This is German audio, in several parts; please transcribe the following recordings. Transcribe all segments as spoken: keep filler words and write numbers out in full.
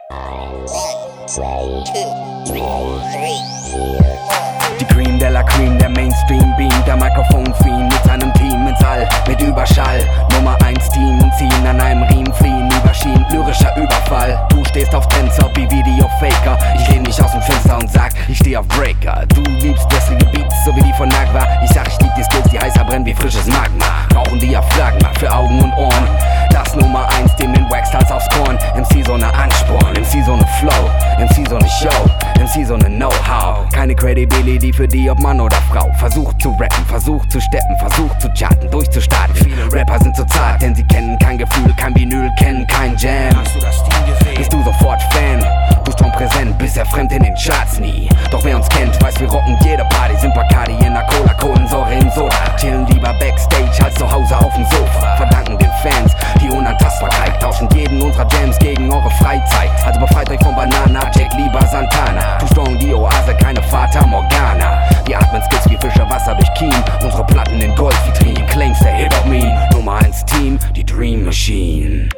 Die Cream de la Cream, der Mainstream Beam, der Mikrofon-Fiend mit seinem Team ins All, mit Überschall. Nummer eins Team und ziehen an einem Riemen, fliehen über Schienen, lyrischer Überfall. Du stehst auf Tänzer wie Video-Faker. Ich lehn mich aus dem Fenster und sag, ich steh auf Breaker. Du liebst lässige Beats, so wie die von Nagwa. Ich sag, ich lieb die Skills, die heißer brennen wie frisches Magma. Rauchen Diaphragma für Augen und Ohren. Das Nummer eins, dem den Wax-Hals aufs Korn. M C so ne Ansporn, M C so ne Flow, M C so ne Show, M C so ne Know-how. Keine Credibility für die, ob Mann oder Frau. Versucht zu rappen, versucht zu steppen, versucht zu charten, durchzustarten. Viele Rapper sind zu zart, denn sie kennen kein Gefühl, kein Vinyl, kennen kein Jam. Hast du das Team gesehen? Bist du sofort Fan? Du schon präsent, bisher fremd in den Charts nie. Doch wer uns kennt, weiß, wir rocken jede Party. Sind Bacardi in der Cola, Kohlensäure in Soda. Chillen lieber Backstage als zu Hause auf dem Sofa. Verdanken den Fans die Unantastbarkeit. Tauschen jeden unserer Jams gegen eure Freizeit. Also befreit euch von Banana, Jack lieber Santana. Too strong, die Oase, keine Fata Morgana. Wir atmen Skills wie Fische, Wasser durch Kien. Unsere Platten in Goldvitrinen. Claims der Hip-Hop-Mean. Nummer eins Team, die Dream Machine.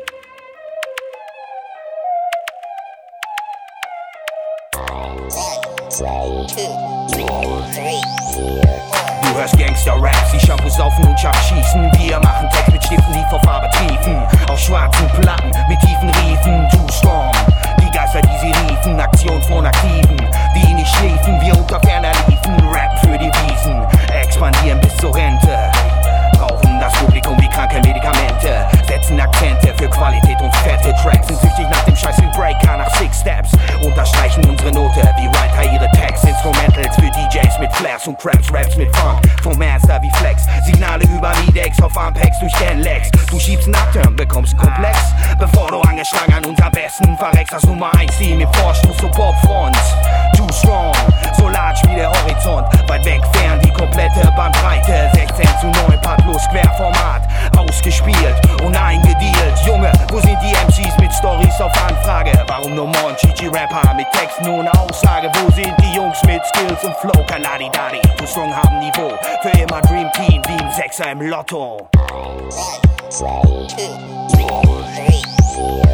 Du hörst Gangster-Raps, die Shampoo saufen und Chuck schießen. Wir machen Text mit Stiften, die vor Farbe triefen. Auf schwarzen Platten mit tiefen Riefen. Too strong, die Geister, die sie riefen. Aktion von Aktiven, die nicht schliefen. Wir unter ferner liefen, Rap für die Wiesen. Expandieren bis zur Rente. Brauchen das Publikum wie kranke Medikamente. Setzen Akzente für Qualität und fette Tracks. Sind süchtig nach dem Scheiß wie Breaker nach Six Steps. Unterstreichen unsere Note wie Writer ihre Tags. Instrumentals für D Js mit Flares und Craps. Raps mit Funk, vom Master wie Flex. Signale über Midex auf Ampex durch Genlex. Du schiebst einen Upturn, bekommst Komplex. Bevor du angeschlagen an unserem Besten verreckst. Das Nummer eins Team im Vorstoß zur Popfront. Too strong, so large wie der Horizont. Weit weg fern die komplette Bandbreite. sechzehn zu neun, partlos Querformat. Ausgespielt und eingedealt. Junge, wo sind die M Cs mit Stories auf Anfrage? Warum nur Mon, Chichi-Rapper mit Texten ohne Aussage? Wo sind die Jungs mit Skills und Flow? Kein Ladi-Dadi, Too Strong haben Niveau. Für immer Dream Team wie ein Sechser im Lotto. One, two, three, four.